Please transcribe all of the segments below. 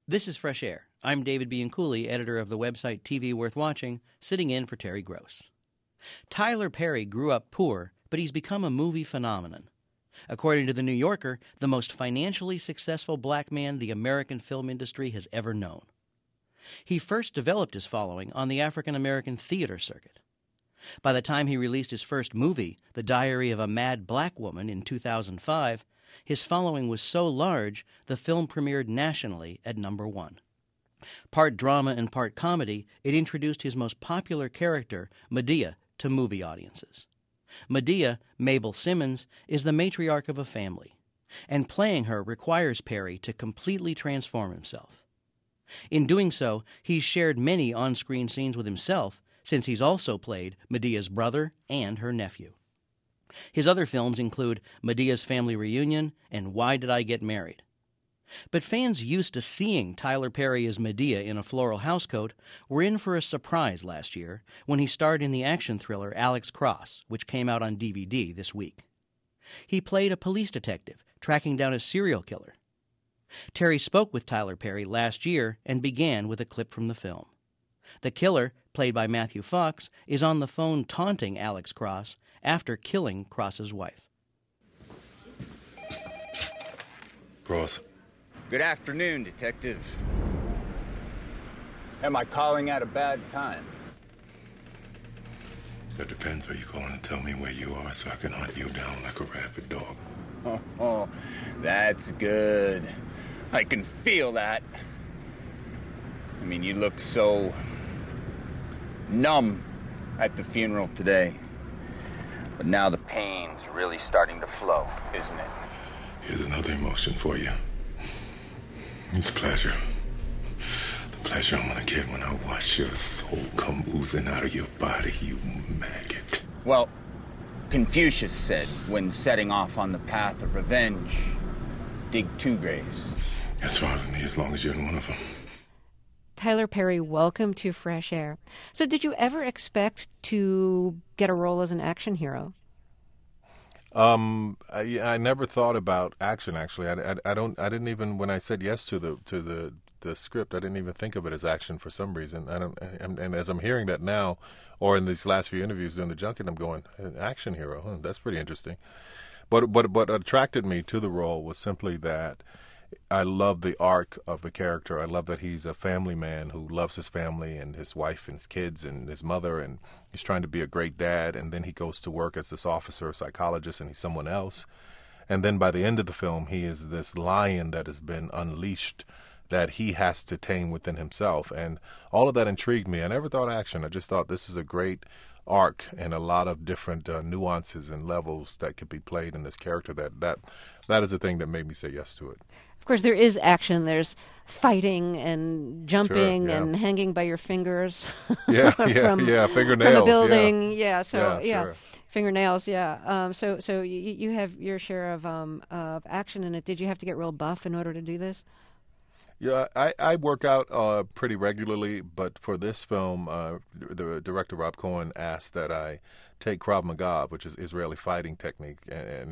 This is Fresh Air. I'm David Bianculli, editor of the website TV Worth Watching, sitting in for Terry Gross. Tyler Perry grew up poor, but he's become a movie phenomenon. According to The New Yorker, the most financially successful black man the American film industry has ever known. He first developed his following on the African-American theater circuit. By the time he released his first movie, The Diary of a Mad Black Woman, in 2005, his following was so large, the film premiered nationally at #1. Part drama and part comedy, it introduced his most popular character, Medea, to movie audiences. Medea, Mabel Simmons, is the matriarch of a family, and playing her requires Perry to completely transform himself. In doing so, he's shared many on-screen scenes with himself, since he's also played Medea's brother and her nephew. His other films include Medea's Family Reunion and Why Did I Get Married? But fans used to seeing Tyler Perry as Medea in a floral housecoat were in for a surprise last year when he starred in the action thriller Alex Cross, which came out on DVD this week. He played a police detective tracking down a serial killer. Terry spoke with Tyler Perry last year and began with a clip from the film. The killer, played by Matthew Fox, is on the phone taunting Alex Cross after killing Cross's wife. Cross. Good afternoon, Detective. Am I calling at a bad time? That depends. Are you calling to tell me where you are so I can hunt you down like a rabid dog? Oh, that's good. I can feel that. I mean, you looked so numb at the funeral today. But now the pain's really starting to flow, isn't it? Here's another emotion for you. It's pleasure. The pleasure I'm gonna get when I watch your soul come oozing out of your body, you maggot. Well, Confucius said, when setting off on the path of revenge, dig 2 graves. That's fine with me as long as you're in one of them. Tyler Perry, welcome to Fresh Air. So did you ever expect to get a role as an action hero? I never thought about action. Actually, I didn't even, when I said yes to the script, I didn't even think of it as action for some reason. And as I'm hearing that now, or in these last few interviews doing the junket, I'm going, an action hero. Huh, that's pretty interesting. But what attracted me to the role was simply that I love the arc of the character. I love that he's a family man who loves his family and his wife and his kids and his mother, and he's trying to be a great dad, and then he goes to work as this officer, psychologist, and he's someone else. And then by the end of the film, he is this lion that has been unleashed that he has to tame within himself. And all of that intrigued me. I never thought action. I just thought this is a great arc and a lot of different nuances and levels that could be played in this character. That is the thing that made me say yes to it. Of course, there is action. There's fighting and jumping Sure, yeah. and hanging by your fingers. Yeah, from, fingernails. From a building, Sure. Fingernails, yeah. So you have your share of action in it. Did you have to get real buff in order to do this? Yeah, I work out pretty regularly, but for this film, the director Rob Cohen asked that I take Krav Maga, which is Israeli fighting technique, and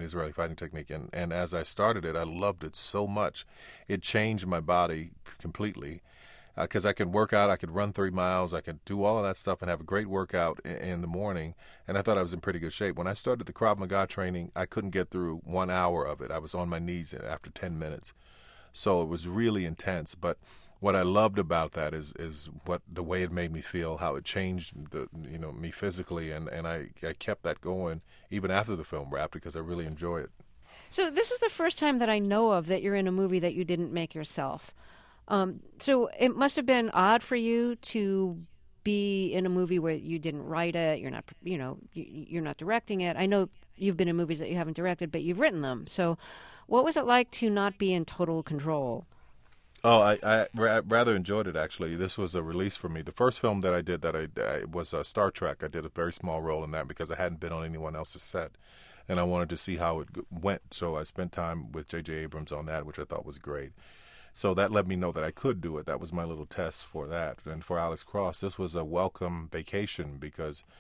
as I started it, I loved it so much. It changed my body completely, because I could work out, I could run 3 miles, I could do all of that stuff and have a great workout in the morning, and I thought I was in pretty good shape. When I started the Krav Maga training, I couldn't get through 1 hour of it. I was on my knees after 10 minutes. So it was really intense, but what I loved about that is what the way it made me feel, how it changed me physically, and I kept that going even after the film wrapped because I really enjoy it. So this is the first time that I know of that you're in a movie that you didn't make yourself. So it must have been odd for you to be in a movie where you didn't write it, you're not directing it. I know you've been in movies that you haven't directed, but you've written them. So what was it like to not be in total control? Oh, I rather enjoyed it, actually. This was a release for me. The first film that I did was Star Trek. I did a very small role in that because I hadn't been on anyone else's set, and I wanted to see how it went. So I spent time with J.J. Abrams on that, which I thought was great. So that let me know that I could do it. That was my little test for that. And for Alex Cross, this was a welcome vacation because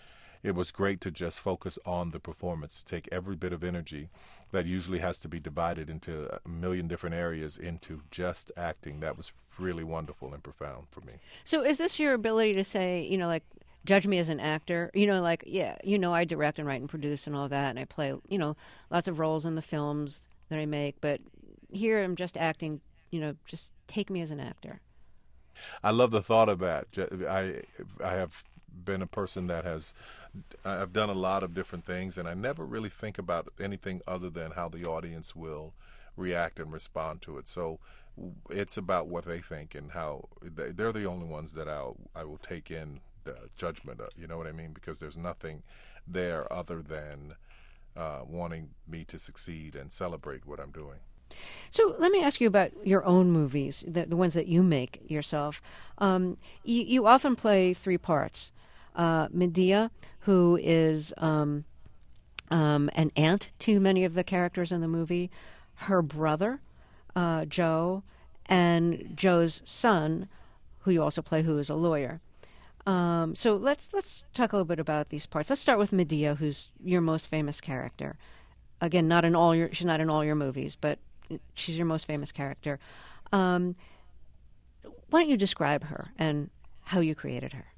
it was great to just focus on the performance, to take every bit of energy that usually has to be divided into a million different areas into just acting. That was really wonderful and profound for me. So is this your ability to say, like, judge me as an actor? Like, yeah, I direct and write and produce and all that, and I play, lots of roles in the films that I make, but here I'm just acting, just take me as an actor. I love the thought of that. I have been a person that I've done a lot of different things, and I never really think about anything other than how the audience will react and respond to it. So it's about what they think and how they're the only ones that I will take in the judgment of, you know what I mean? Because there's nothing there other than wanting me to succeed and celebrate what I'm doing. So let me ask you about your own movies, the ones that you make yourself. You often play three parts. Medea, who is an aunt to many of the characters in the movie, her brother, Joe, and Joe's son, who you also play, who is a lawyer. So let's talk a little bit about these parts. Let's start with Medea, who's your most famous character. Again, she's not in all your movies, but she's your most famous character. Why don't you describe her and how you created her?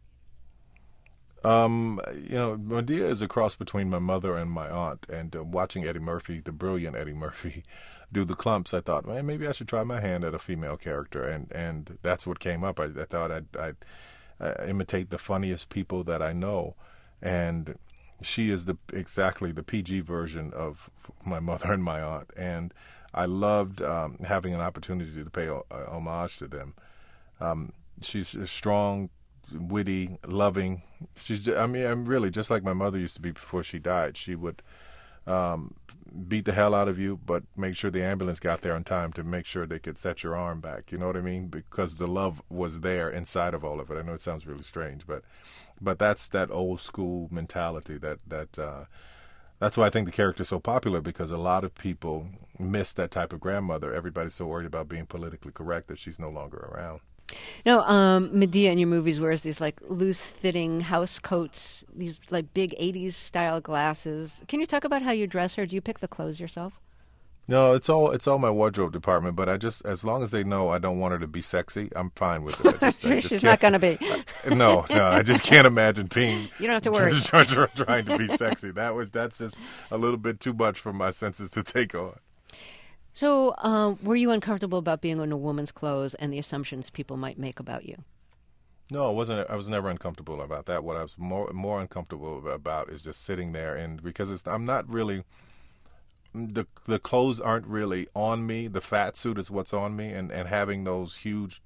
Medea is a cross between my mother and my aunt. And watching Eddie Murphy, the brilliant Eddie Murphy, do The Klumps, I thought, man, maybe I should try my hand at a female character. And that's what came up. I thought I'd imitate the funniest people that I know. And she is exactly the PG version of my mother and my aunt. And I loved having an opportunity to pay homage to them. She's strong, witty, loving. I'm really just like my mother used to be before she died. She would beat the hell out of you, but make sure the ambulance got there on time to make sure they could set your arm back. You know what I mean? Because the love was there inside of all of it. I know it sounds really strange, but that's that old school mentality that's why I think the character is so popular, because a lot of people miss that type of grandmother. Everybody's so worried about being politically correct that she's no longer around. No, Medea in your movies wears these like loose-fitting house coats, these like big 80s style glasses. Can you talk about how you dress her? Do you pick the clothes yourself? No, it's all my wardrobe department. But as long as they know I don't want her to be sexy, I'm fine with it. She's not going to be. No, I just can't imagine being. You don't have to worry. Trying to be sexy. That's just a little bit too much for my senses to take on. So, were you uncomfortable about being in a woman's clothes and the assumptions people might make about you? No, I wasn't. I was never uncomfortable about that. What I was more uncomfortable about is just sitting there, and because I'm not really. The clothes aren't really on me. The fat suit is what's on me, and having those huge,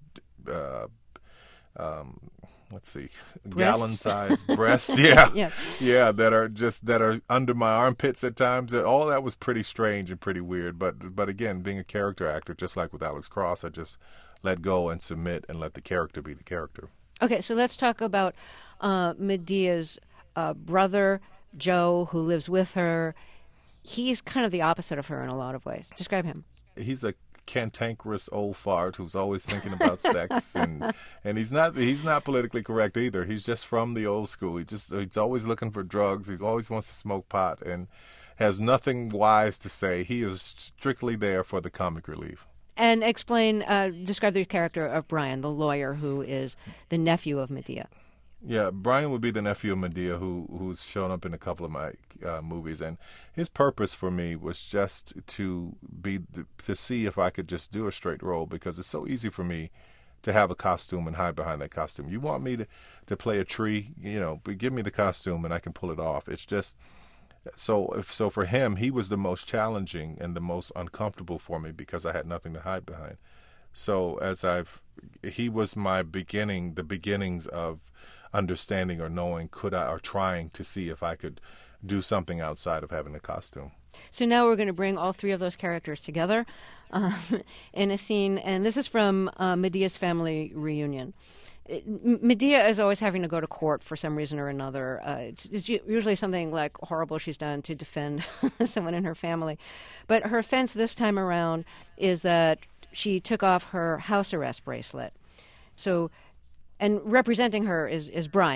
gallon-sized breasts, yeah, that are under my armpits at times. All that was pretty strange and pretty weird. But again, being a character actor, just like with Alex Cross, I just let go and submit and let the character be the character. Okay, so let's talk about Medea's brother, Joe, who lives with her. He's kind of the opposite of her in a lot of ways. Describe him. He's a cantankerous old fart who's always thinking about sex, and he's not politically correct either. He's just from the old school. He's always looking for drugs. He always wants to smoke pot and has nothing wise to say. He is strictly there for the comic relief. And describe the character of Brian, the lawyer who is the nephew of Medea. Yeah, Brian would be the nephew of Medea who's shown up in a couple of my movies, and his purpose for me was just to see if I could just do a straight role, because it's so easy for me to have a costume and hide behind that costume. You want me to play a tree, but give me the costume and I can pull it off. It's just so for him, he was the most challenging and the most uncomfortable for me because I had nothing to hide behind. So he was my beginning, the beginnings of understanding or knowing or trying to see if I could do something outside of having a costume. So now we're going to bring all three of those characters together in a scene, and this is from Medea's family reunion. Medea is always having to go to court for some reason or another. It's usually something like horrible she's done to defend someone in her family. But her offense this time around is that she took off her house arrest bracelet. So, and representing her is Brian,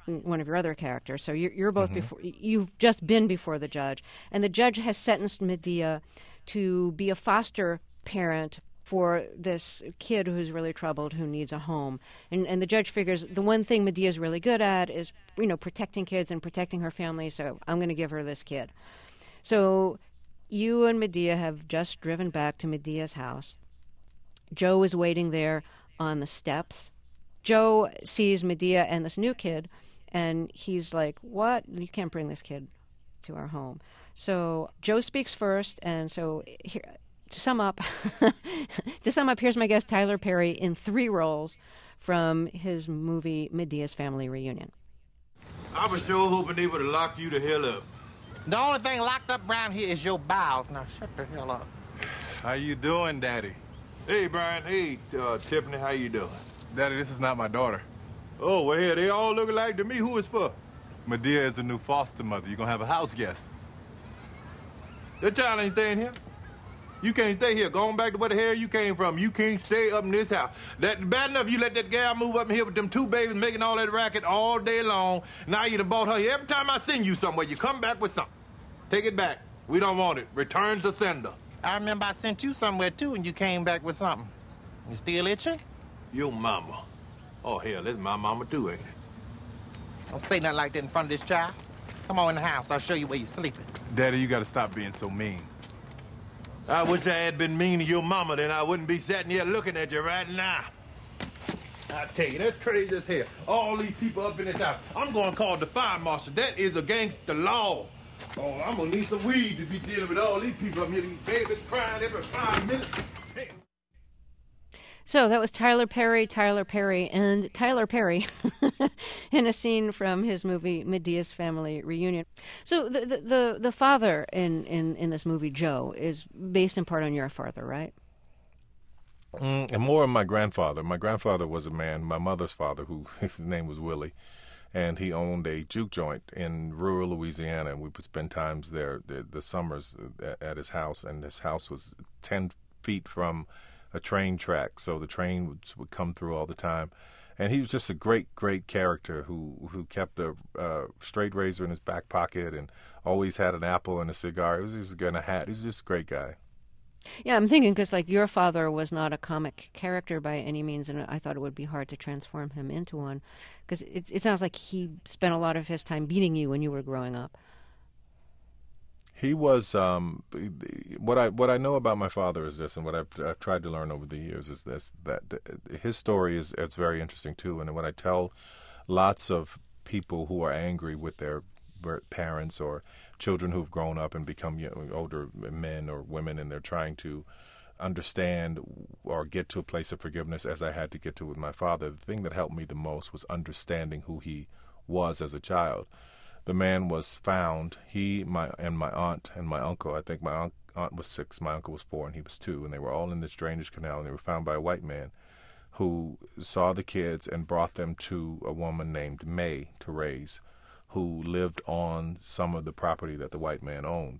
one of your other characters. So you're both before. You've just been before the judge, and the judge has sentenced Medea to be a foster parent for this kid who's really troubled, who needs a home. And the judge figures the one thing Medea's really good at is, protecting kids and protecting her family, so I'm going to give her this kid. So you and Medea have just driven back to Medea's house. Joe is waiting there on the steps. Joe sees Medea and this new kid, and he's like, what? You can't bring this kid to our home. So Joe speaks first, and so here, to sum up, here's my guest, Tyler Perry, in 3 roles from his movie Medea's Family Reunion. I was sure hoping they would have locked you the hell up. The only thing locked up around here is your bowels. Now shut the hell up. How you doing, Daddy? Hey, Brian. Hey, Tiffany, how you doing? Daddy, this is not my daughter. Oh, well, here, they all look alike to me. Who is for? Medea is a new foster mother. You're going to have a house guest. That child ain't staying here. You can't stay here. Going back to where the hell you came from. You can't stay up in this house. That bad enough you let that gal move up in here with them 2 babies making all that racket all day long. Now you done bought her here. Every time I send you somewhere, you come back with something. Take it back. We don't want it. Return to sender. I remember I sent you somewhere, too, and you came back with something. You still itching? Your mama. Oh, hell, that's my mama, too, ain't it? Don't say nothing like that in front of this child. Come on in the house. I'll show you where you're sleeping. Daddy, you got to stop being so mean. I wish I had been mean to your mama, then I wouldn't be sitting here looking at you right now. I tell you, that's crazy as hell. All these people up in this house. I'm going to call the fire marshal. That is against the law. Oh, I'm going to need some weed to be dealing with all these people up here, these babies crying every 5 minutes. Hey. So that was Tyler Perry in a scene from his movie Medea's Family Reunion. So the father in this movie, Joe, is based in part on your father, right? And more on my grandfather. My grandfather was a man, my mother's father, who his name was Willie, and he owned a juke joint in rural Louisiana, and we would spend times there the summers at his house, and his house was 10 feet from a train track, so the train would come through all the time. And he was just a great, great character who kept a straight razor in his back pocket and always had an apple and a cigar. He was just a hat. He's just a great guy. Yeah, I'm thinking because your father was not a comic character by any means, and I thought it would be hard to transform him into one, because it sounds like he spent a lot of his time beating you when you were growing up. He was what I know about my father is this, and what I've tried to learn over the years is this: that his story is very interesting too. And when I tell lots of people who are angry with their parents or children who've grown up and become older men or women, and they're trying to understand or get to a place of forgiveness, as I had to get to with my father, the thing that helped me the most was understanding who he was as a child. The man was found, my aunt and my uncle. I think my aunt was 6, my uncle was 4, and he was 2, and they were all in this drainage canal, and they were found by a white man who saw the kids and brought them to a woman named May to raise, who lived on some of the property that the white man owned.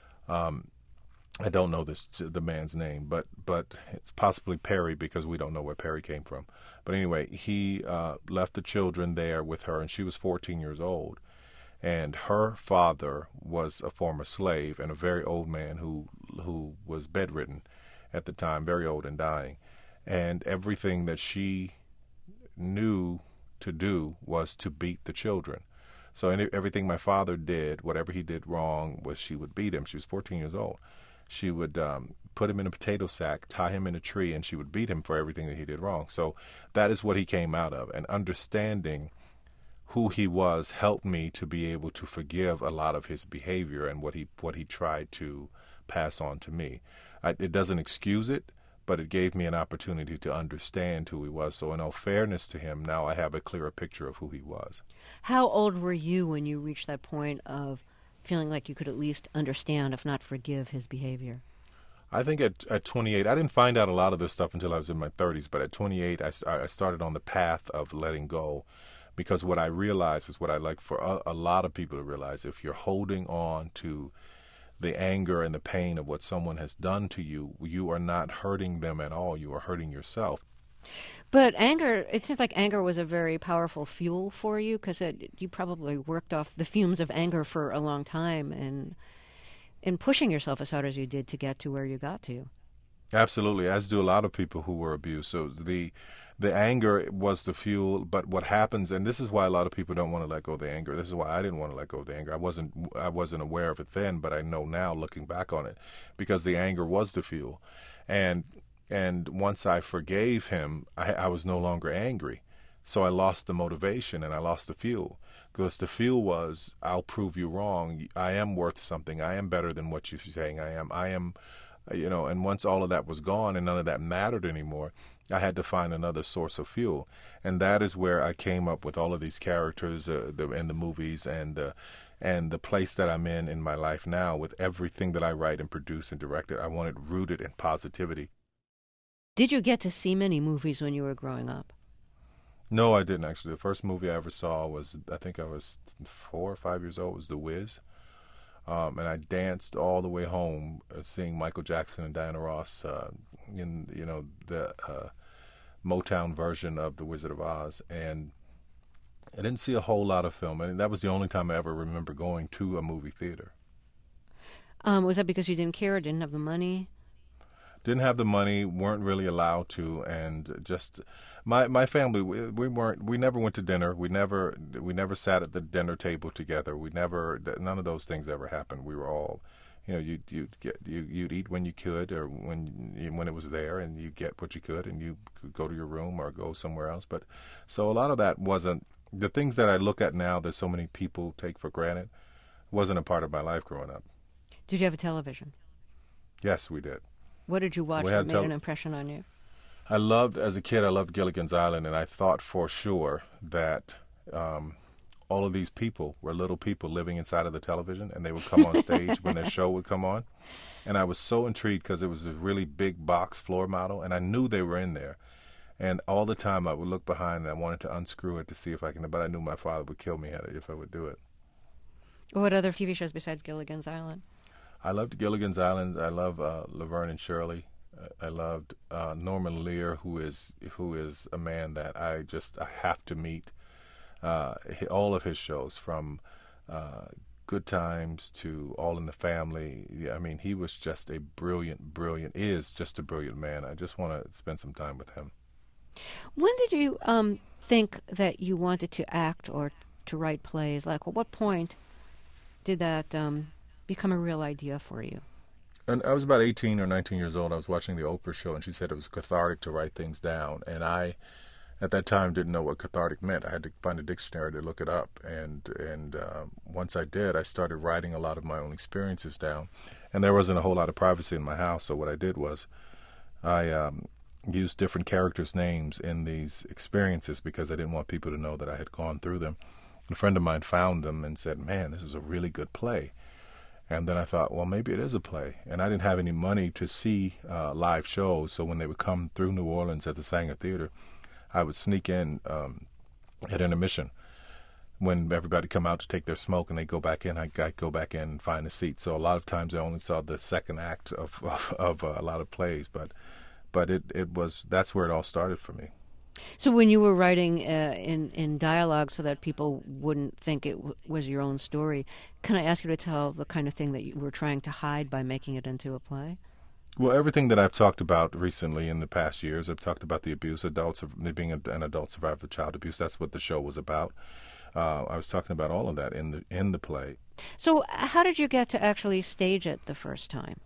I don't know the man's name, but it's possibly Perry, because we don't know where Perry came from. But anyway, he left the children there with her, and she was 14 years old. And her father was a former slave and a very old man who was bedridden at the time, very old and dying. And everything that she knew to do was to beat the children. So everything my father did, whatever he did wrong, was she would beat him. She was 14 years old. She would put him in a potato sack, tie him in a tree, and she would beat him for everything that he did wrong. So that is what he came out of. And understanding who he was helped me to be able to forgive a lot of his behavior and what he tried to pass on to me. It doesn't excuse it, but it gave me an opportunity to understand who he was. So in all fairness to him, now I have a clearer picture of who he was. How old were you when you reached that point of feeling like you could at least understand, if not forgive, his behavior? I think at 28, I didn't find out a lot of this stuff until I was in my 30s, but at 28, I started on the path of letting go. Because what I realize is what I'd like for a lot of people to realize: if you're holding on to the anger and the pain of what someone has done to you, you are not hurting them at all. You are hurting yourself. But anger, it seems like anger was a very powerful fuel for you because you probably worked off the fumes of anger for a long time and in pushing yourself as hard as you did to get to where you got to. Absolutely, as do a lot of people who were abused. So the anger was the fuel, but what happens, and this is why a lot of people don't want to let go of the anger. This is why I didn't want to let go of the anger. I wasn't aware of it then, but I know now, looking back on it, because the anger was the fuel, and once I forgave him, I was no longer angry. So I lost the motivation and I lost the fuel, because the fuel was, I'll prove you wrong. I am worth something. I am better than what you're saying I am. I am. And once all of that was gone and none of that mattered anymore, I had to find another source of fuel. And that is where I came up with all of these characters in the movies and the place that I'm in my life now, with everything that I write and produce and direct it. I want it rooted in positivity. Did you get to see many movies when you were growing up? No, I didn't, actually. The first movie I ever saw was, I think I was 4 or 5 years old, was The Wiz. And I danced all the way home seeing Michael Jackson and Diana Ross in the Motown version of The Wizard of Oz, and I didn't see a whole lot of film, and that was the only time I ever remember going to a movie theater. Was that because you didn't care or didn't have the money? Didn't have the money, weren't really allowed to, and just my family, we never went to dinner. We never sat at the dinner table together. None of those things ever happened. We were all, you'd eat when you could, or when it was there, and you get what you could, and you could go to your room or go somewhere else. But so a lot of that wasn't the things that I look at now that so many people take for granted. Wasn't a part of my life growing up. Did you have a television? Yes, we did. What did you watch that made an impression on you? As a kid, I loved Gilligan's Island, and I thought for sure that all of these people were little people living inside of the television, and they would come on stage when their show would come on. And I was so intrigued because it was a really big box floor model, and I knew they were in there. And all the time I would look behind, and I wanted to unscrew it to see if I can, but I knew my father would kill me if I would do it. What other TV shows besides Gilligan's Island? I loved Gilligan's Island. I love Laverne and Shirley. I loved Norman Lear, who is a man that I have to meet. All of his shows, from Good Times to All in the Family. I mean, he was just a brilliant man. I just want to spend some time with him. When did you think that you wanted to act or to write plays? Like, at what point did that become a real idea for you? And I was about 18 or 19 years old. I was watching the Oprah show, and she said it was cathartic to write things down. And I, at that time, didn't know what cathartic meant. I had to find a dictionary to look it up. And once I did, I started writing a lot of my own experiences down. And there wasn't a whole lot of privacy in my house, so what I did was I used different characters' names in these experiences because I didn't want people to know that I had gone through them. A friend of mine found them and said, "Man, this is a really good play." And then I thought, well, maybe it is a play. And I didn't have any money to see live shows, so when they would come through New Orleans at the Sanger Theater, I would sneak in at intermission. When everybody come out to take their smoke and they go back in, I'd go back in and find a seat. So a lot of times I only saw the second act of a lot of plays, but that's where it all started for me. So when you were writing in dialogue so that people wouldn't think it was your own story, can I ask you to tell the kind of thing that you were trying to hide by making it into a play? Well, everything that I've talked about recently in the past years, I've talked about the abuse, being an adult survivor of child abuse. That's what the show was about. I was talking about all of that in the play. So how did you get to actually stage it the first time?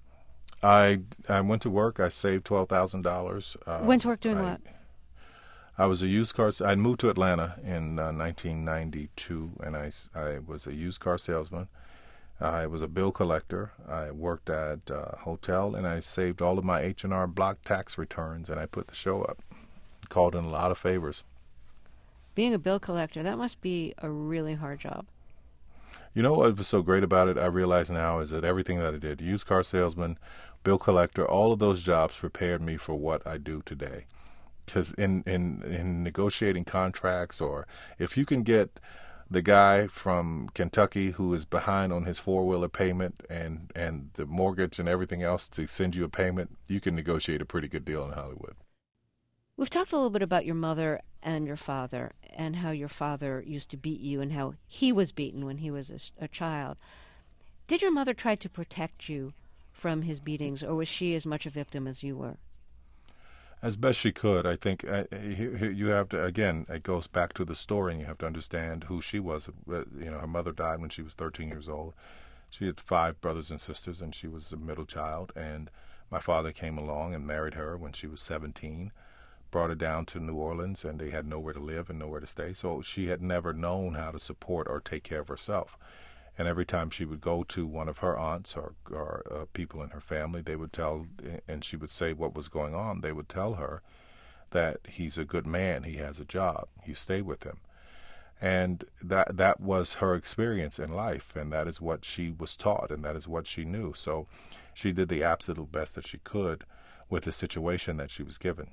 I went to work. I saved $12,000. Went to work doing what? I was a used car. I moved to Atlanta in 1992, and I was a used car salesman. I was a bill collector. I worked at a hotel, and I saved all of my H&R Block tax returns, and I put the show up. Called in a lot of favors. Being a bill collector, that must be a really hard job. You know what was so great about it, I realize now, is that everything that I did, used car salesman, bill collector, all of those jobs prepared me for what I do today. Because in negotiating contracts, or if you can get the guy from Kentucky who is behind on his four-wheeler payment and the mortgage and everything else to send you a payment, you can negotiate a pretty good deal in Hollywood. We've talked a little bit about your mother and your father and how your father used to beat you and how he was beaten when he was a child. Did your mother try to protect you from his beatings, or was she as much a victim as you were? As best she could. I think you have to, again, it goes back to the story, and you have to understand who she was. Her mother died when she was 13 years old. She had 5 brothers and sisters, and she was the middle child. And my father came along and married her when she was 17, brought her down to New Orleans, and they had nowhere to live and nowhere to stay. So she had never known how to support or take care of herself. And every time she would go to one of her aunts or people in her family, they would tell, and she would say what was going on. They would tell her that he's a good man, he has a job, you stay with him. And that was her experience in life, and that is what she was taught, and that is what she knew. So she did the absolute best that she could with the situation that she was given.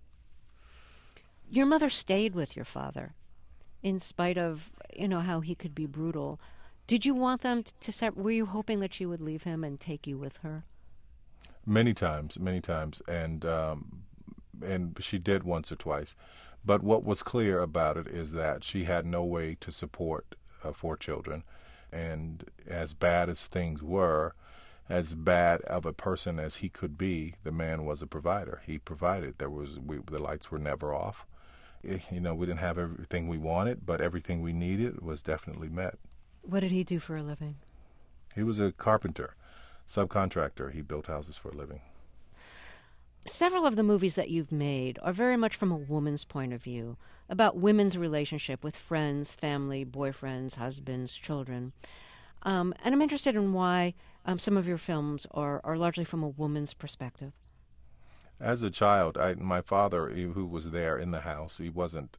Your mother stayed with your father, in spite of, how he could be brutal. Did you want them to were you hoping that she would leave him and take you with her? Many times, and she did once or twice. But what was clear about it is that she had no way to support 4 children, and as bad as things were, as bad of a person as he could be, the man was a provider. He provided. The lights were never off. We didn't have everything we wanted, but everything we needed was definitely met. What did he do for a living? He was a carpenter, subcontractor. He built houses for a living. Several of the movies that you've made are very much from a woman's point of view, about women's relationship with friends, family, boyfriends, husbands, children. And I'm interested in why some of your films are largely from a woman's perspective. As a child, my father, who was there in the house, he wasn't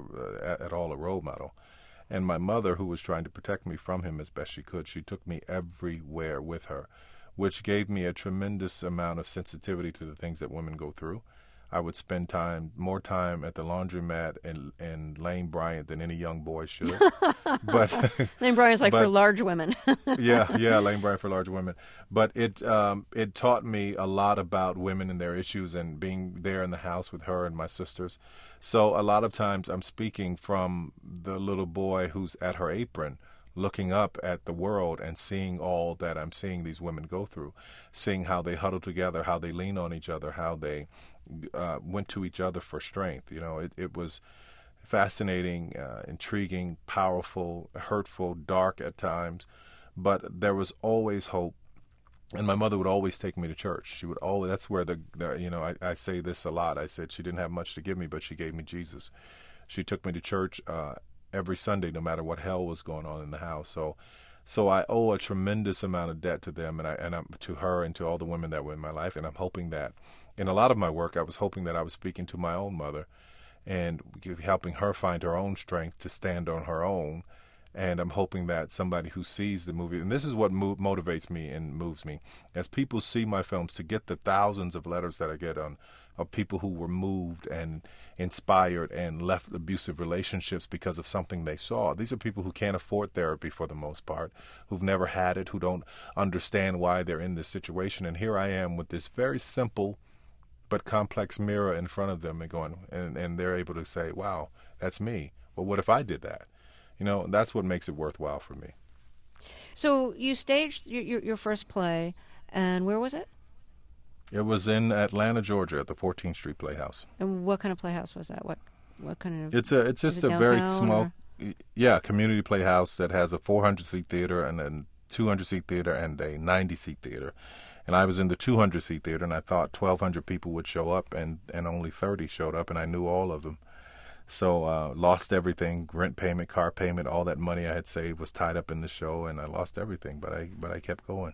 at all a role model. And my mother, who was trying to protect me from him as best she could, she took me everywhere with her, which gave me a tremendous amount of sensitivity to the things that women go through. I would spend more time at the laundromat and Lane Bryant than any young boy should. But Lane Bryant's for large women. yeah, Lane Bryant for large women. But it taught me a lot about women and their issues, and being there in the house with her and my sisters. So a lot of times I'm speaking from the little boy who's at her apron, looking up at the world and seeing all that I'm seeing these women go through, seeing how they huddle together, how they lean on each other, how they went to each other for strength. It was fascinating, intriguing, powerful, hurtful, dark at times, but there was always hope. And my mother would always take me to church. She would always, that's where I say this a lot. I said she didn't have much to give me, but she gave me Jesus. She took me to church every Sunday, no matter what hell was going on in the house. So I owe a tremendous amount of debt to them, and to her and to all the women that were in my life. And I'm hoping that in a lot of my work, I was hoping that I was speaking to my own mother and helping her find her own strength to stand on her own. And I'm hoping that somebody who sees the movie, and this is what motivates me and moves me, as people see my films, to get the thousands of letters that I get of people who were moved and inspired and left abusive relationships because of something they saw. These are people who can't afford therapy for the most part, who've never had it, who don't understand why they're in this situation. And here I am with this very simple but complex mirror in front of them and they're able to say, wow, that's me. Well, what if I did that? That's what makes it worthwhile for me. So you staged your first play, and where was it? It was in Atlanta, Georgia, at the 14th Street Playhouse. And what kind of playhouse was that? What kind of? It's just a very small, community playhouse that has a 400-seat theater and a 200-seat theater and a 90-seat theater. And I was in the 200-seat theater, and I thought 1,200 people would show up, and only 30 showed up, and I knew all of them. So lost everything, rent payment, car payment, all that money I had saved was tied up in the show, and I lost everything, but I kept going.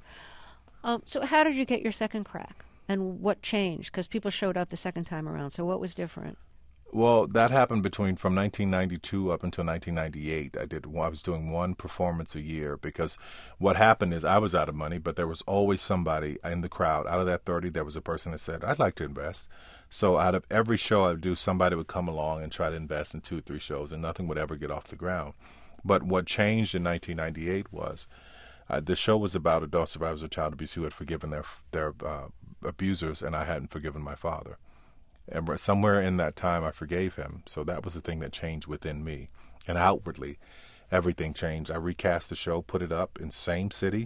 So how did you get your second crack, and what changed? Because people showed up the second time around, so what was different? Well, that happened from 1992 up until 1998. I was doing one performance a year, because what happened is I was out of money, but there was always somebody in the crowd. Out of that 30, there was a person that said, I'd like to invest. So out of every show I would do, somebody would come along and try to invest in 2 or 3 shows, and nothing would ever get off the ground. But what changed in 1998 was the show was about adult survivors of child abuse who had forgiven their abusers, and I hadn't forgiven my father. And somewhere in that time, I forgave him. So that was the thing that changed within me. And outwardly, everything changed. I recast the show, put it up in same city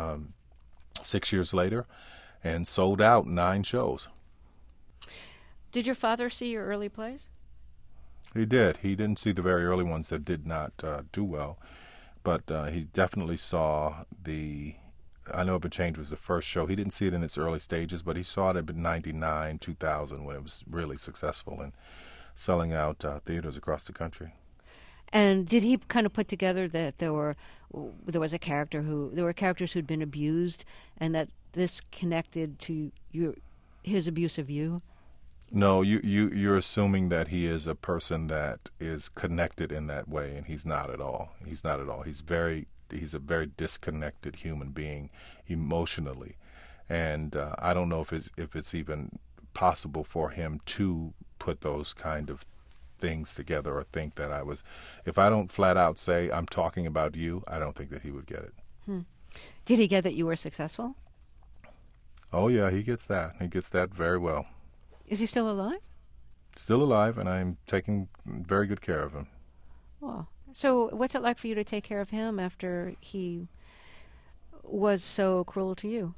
6 years later, and sold out 9 shows. Did your father see your early plays? He did. He didn't see the very early ones that did not do well, but he definitely saw the I Know I've Been Changed was the first show. He didn't see it in its early stages, but he saw it in 99, 2000 when it was really successful and selling out theaters across the country. And did he kind of put together that there were characters who'd been abused, and that this connected to his abuse of you? No, you're assuming that he is a person that is connected in that way, and he's not at all. He's not at all. He's a very disconnected human being emotionally, and I don't know if it's even possible for him to put those kind of things together or think that I was. If I don't flat out say I'm talking about you, I don't think that he would get it. Did he get that you were successful? Oh yeah, he gets that. He gets that very well. Is he still alive? Still alive, and I'm taking very good care of him. Well, so what's it like for you to take care of him after he was so cruel to you?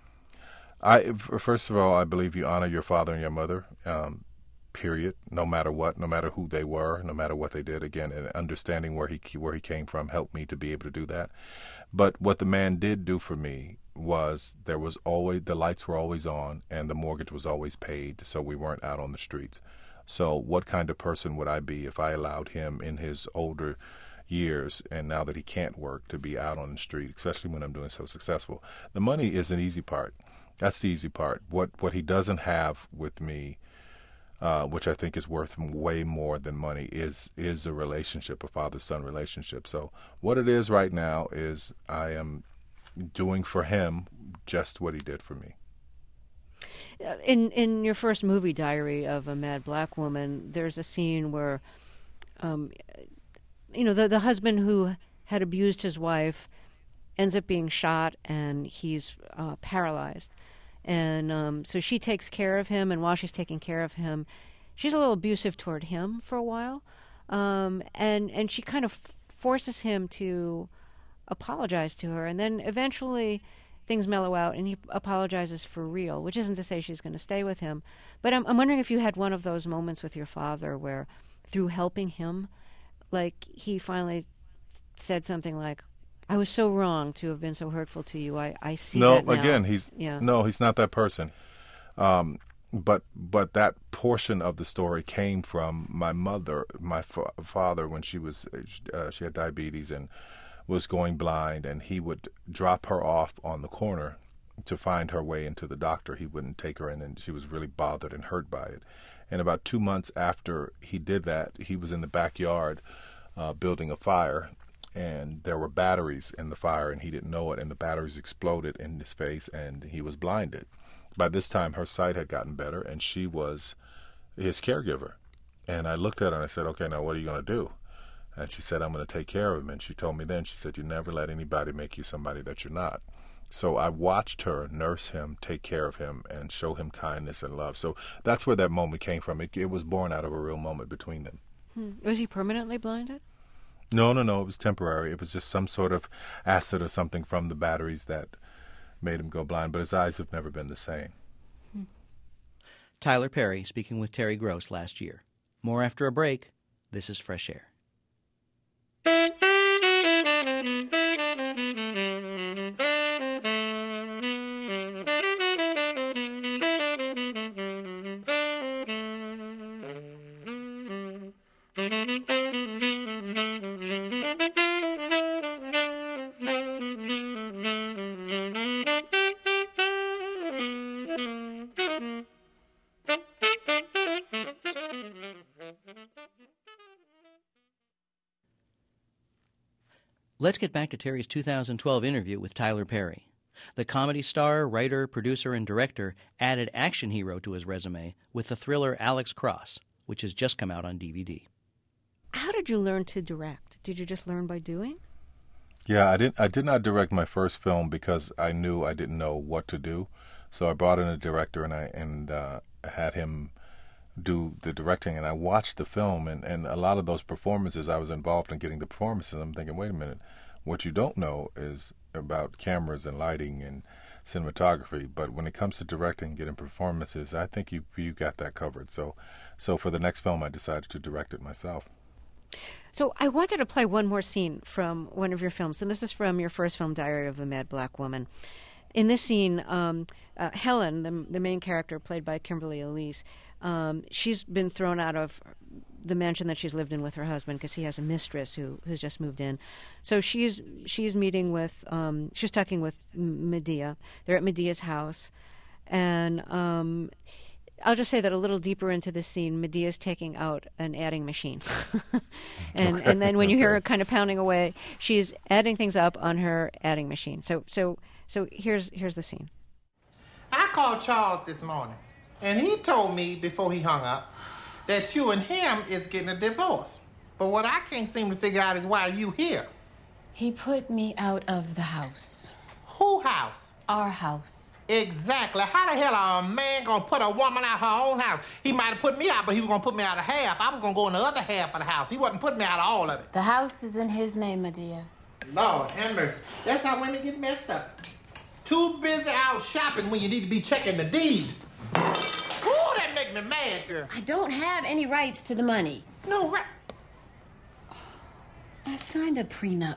First of all, I believe you honor your father and your mother, period, no matter what, no matter who they were, no matter what they did. Again, and understanding where he came from helped me to be able to do that. But what the man did do for me was the lights were always on and the mortgage was always paid, so we weren't out on the streets. So what kind of person would I be if I allowed him in his older years, and now that he can't work, to be out on the street, especially when I'm doing so successful? The money is an easy part. That's the easy part. What he doesn't have with me, which I think is worth way more than money, is a relationship, a father-son relationship. So what it is right now is I am doing for him just what he did for me. In your first movie, Diary of a Mad Black Woman, there's a scene where, the husband who had abused his wife ends up being shot and he's paralyzed. And so she takes care of him, and while she's taking care of him, she's a little abusive toward him for a while. And she kind of forces him to apologize to her, and then eventually things mellow out and he apologizes for real, which isn't to say she's going to stay with him. But I'm wondering if you had one of those moments with your father where, through helping him, like, he finally said something like, I was so wrong to have been so hurtful to you. I see that now. Again, he's not that person. But that portion of the story came from my mother, my father, when she had diabetes and was going blind, and he would drop her off on the corner to find her way into the doctor. He wouldn't take her in, and she was really bothered and hurt by it. And about 2 months after he did that, he was in the backyard building a fire, and there were batteries in the fire, and he didn't know it, and the batteries exploded in his face, and he was blinded. By this time, her sight had gotten better, and she was his caregiver. And I looked at her and I said, okay, now what are you going to do? And she said, I'm going to take care of him. And she told me then, she said, you never let anybody make you somebody that you're not. So I watched her nurse him, take care of him, and show him kindness and love. So that's where that moment came from. It was born out of a real moment between them. Was he permanently blinded? No. It was temporary. It was just some sort of acid or something from the batteries that made him go blind. But his eyes have never been the same. Tyler Perry speaking with Terry Gross last year. More after a break. This is Fresh Air. Let's get back to Terry's 2012 interview with Tyler Perry. The comedy star, writer, producer, and director added action hero to his resume with the thriller Alex Cross, which has just come out on DVD. How did you learn to direct? Did you just learn by doing? Yeah, I did not direct my first film because I knew I didn't know what to do. So I brought in a director and I had him do the directing, and I watched the film, and a lot of those performances, I was involved in getting the performances. I'm thinking, wait a minute, what you don't know is about cameras and lighting and cinematography, but when it comes to directing, getting performances, I think you got that covered. So for the next film, I decided to direct it myself. So I wanted to play one more scene from one of your films, and this is from your first film, Diary of a Mad Black Woman. In this scene, Helen, the main character played by Kimberly Elise, she's been thrown out of the mansion that she's lived in with her husband because he has a mistress who's just moved in. So she's meeting with, she's talking with Medea. They're at Medea's house, and I'll just say that a little deeper into the scene, Medea's taking out an adding machine. and then when you hear her kind of pounding away, she's adding things up on her adding machine. So here's the scene. I called Charles this morning, and he told me before he hung up that you and him is getting a divorce. But what I can't seem to figure out is why you here. He put me out of the house. Who house? Our house. Exactly. How the hell are a man gonna put a woman out her own house? He might have put me out, but he was gonna put me out of half. I was gonna go in the other half of the house. He wasn't putting me out of all of it. The house is in his name, Medea. Lord have mercy. That's how women get messed up. Too busy out shopping when you need to be checking the deed. Ooh, that make me mad, girl. I don't have any rights to the money. No, right. I signed a prenup.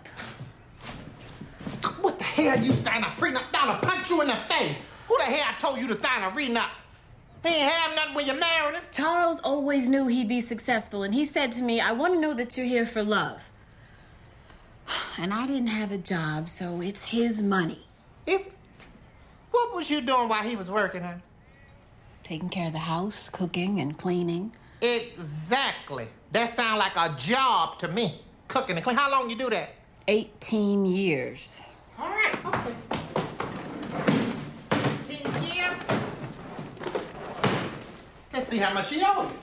What the hell you sign a prenup? I'll punch you in the face. Who the hell told you to sign a prenup? He ain't have nothing when you married him. Charles always knew he'd be successful, and he said to me, I want to know that you're here for love. And I didn't have a job, so it's his money. What was you doing while he was working, huh? Taking care of the house, cooking and cleaning. Exactly. That sounds like a job to me. Cooking and cleaning. How long you do that? 18 years. All right, okay. 18 years? Let's see how much he owed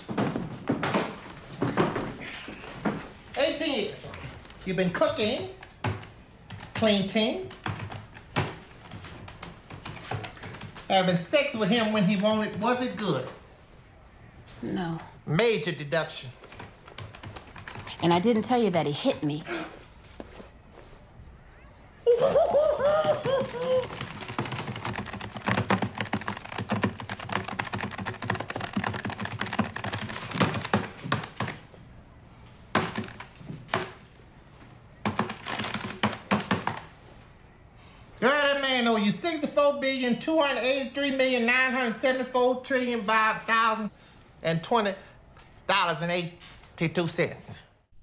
you. 18 years. You've been cooking, cleaning, having sex with him when he wanted. Was it good? No. Major deduction. And I didn't tell you that he hit me. That man owe you $64,283,974,020.82.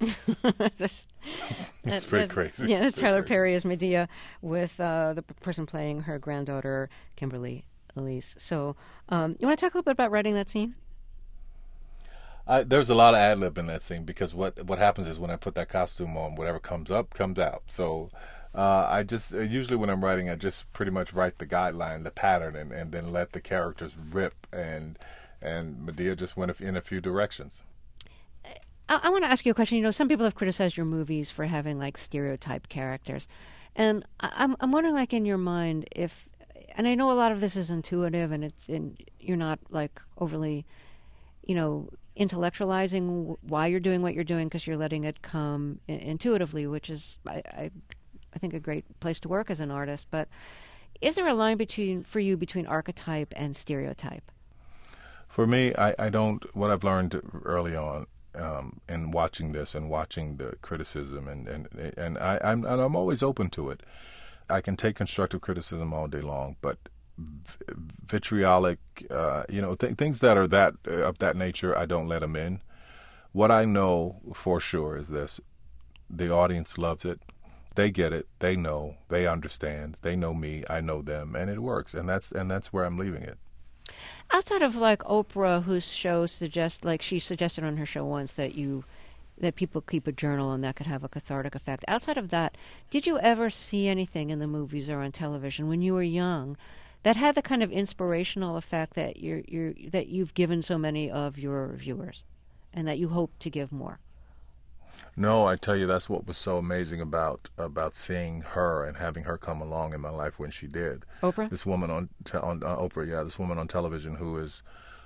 It's pretty crazy. Yeah, that's Tyler Perry as Medea with the person playing her granddaughter, Kimberly Elise. So you want to talk a little bit about writing that scene? There's a lot of ad-lib in that scene because what happens is when I put that costume on, whatever comes up, comes out. So I just, usually when I'm writing, I just pretty much write the guideline, the pattern, and then let the characters rip, and Medea just went in a few directions. I want to ask you a question. You know, some people have criticized your movies for having like stereotyped characters, and I'm wondering, like in your mind, if, and I know a lot of this is intuitive, and you're not like overly, you know, intellectualizing why you're doing what you're doing because you're letting it come intuitively, which is I think a great place to work as an artist. But is there a line for you between archetype and stereotype? For me, I don't. What I've learned early on. In watching this and watching the criticism and I'm always open to it. I can take constructive criticism all day long, but vitriolic, things that are of that nature, I don't let them in. What I know for sure is this: the audience loves it. They get it. They know. They understand. They know me. I know them, and it works. And that's where I'm leaving it. Outside of like Oprah, whose shows suggest, like she suggested on her show once that people keep a journal and that could have a cathartic effect. Outside of that, did you ever see anything in the movies or on television when you were young that had the kind of inspirational effect that you've given so many of your viewers, and that you hope to give more? No, I tell you, that's what was so amazing about seeing her and having her come along in my life when she did. Oprah? This woman on Oprah, yeah, this woman on television who is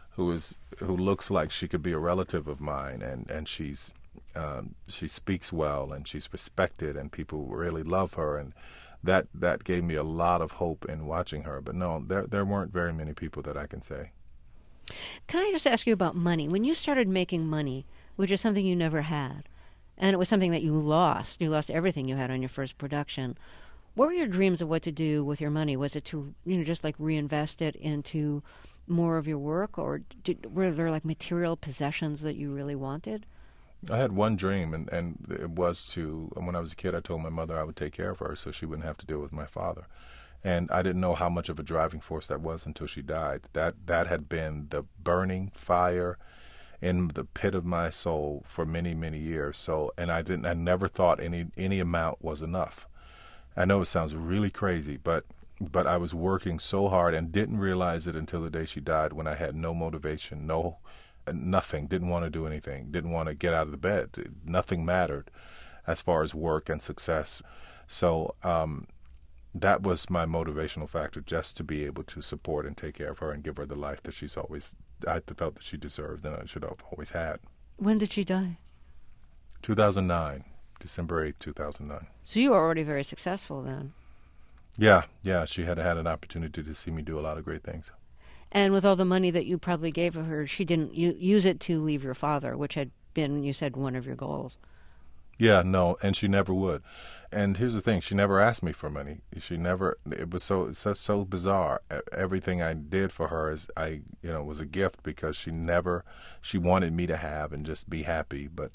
who looks like she could be a relative of mine, and she speaks well, and she's respected, and people really love her, and that gave me a lot of hope in watching her. But no, there weren't very many people that I can say. Can I just ask you about money? When you started making money, which is something you never had, and it was something that you lost everything you had on your first production, what were your dreams of what to do with your money? Was it to, just like reinvest it into more of your work, or were there like material possessions that you really wanted? I had one dream, and it was to, when I was a kid, I told my mother I would take care of her so she wouldn't have to deal with my father. And I didn't know how much of a driving force that was until she died. That had been the burning fire in the pit of my soul for many, many years. So, and I never thought any amount was enough. I know it sounds really crazy, but I was working so hard and didn't realize it until the day she died, when I had no motivation, nothing, didn't want to do anything, didn't want to get out of the bed. Nothing mattered as far as work and success. So that was my motivational factor, just to be able to support and take care of her and give her the life that I felt that she deserved and I should have always had. When did she die? 2009, December 8th, 2009. So you were already very successful then. Yeah, she had an opportunity to see me do a lot of great things. And with all the money that you probably gave her, she didn't use it to leave your father, which had been, you said, one of your goals. Yeah, no, and she never would. And here's the thing, she never asked me for money. It was so bizarre. Everything I did for her was a gift, because she wanted me to have and just be happy. But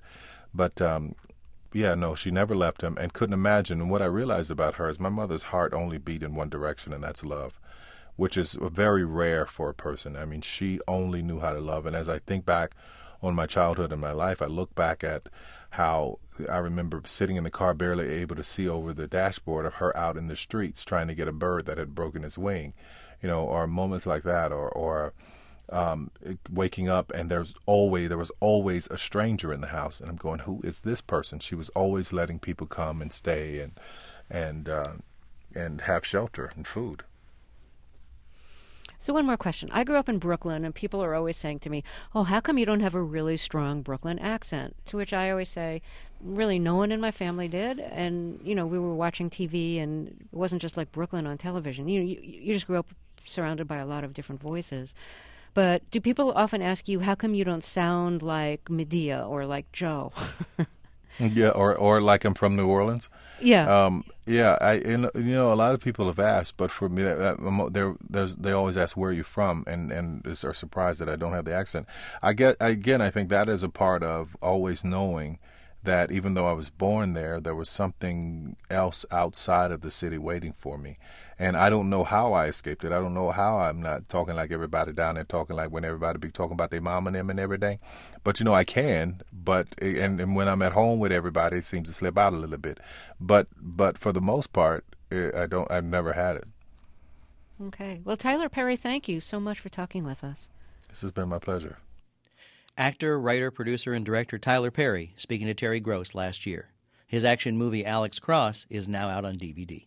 she never left him and couldn't imagine. And what I realized about her is my mother's heart only beat in one direction, and that's love, which is very rare for a person. I mean, she only knew how to love. And as I think back on my childhood and my life, I look back at how I remember sitting in the car, barely able to see over the dashboard, of her out in the streets trying to get a bird that had broken its wing, or moments like that, or waking up and there was always a stranger in the house, and I'm going, who is this person? She was always letting people come and stay and have shelter and food. So one more question. I grew up in Brooklyn, and people are always saying to me, oh, how come you don't have a really strong Brooklyn accent? To which I always say, really, no one in my family did. And, we were watching TV, and it wasn't just like Brooklyn on television. You just grew up surrounded by a lot of different voices. But do people often ask you, how come you don't sound like Medea or like Joe? Yeah, or like I'm from New Orleans. Yeah. A lot of people have asked, but for me, they always ask, where are you from, and are surprised that I don't have the accent. I think that is a part of always knowing that even though I was born there was something else outside of the city waiting for me. And I don't know how I escaped it. I don't know how I'm not talking like everybody down there, talking like when everybody be talking about their mom and them and everything. But, I can. And when I'm at home with everybody, it seems to slip out a little bit. But for the most part, I've never had it. Okay. Well, Tyler Perry, thank you so much for talking with us. This has been my pleasure. Actor, writer, producer, and director Tyler Perry speaking to Terry Gross last year. His action movie Alex Cross is now out on DVD.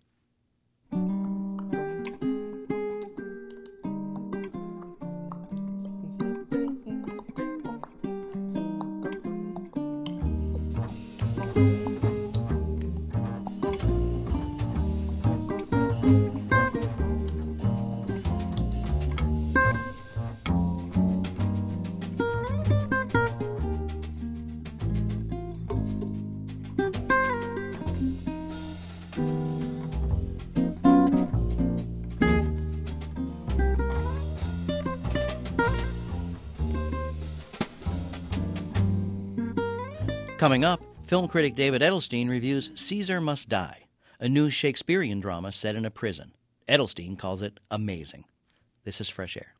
Coming up, film critic David Edelstein reviews Caesar Must Die, a new Shakespearean drama set in a prison. Edelstein calls it amazing. This is Fresh Air.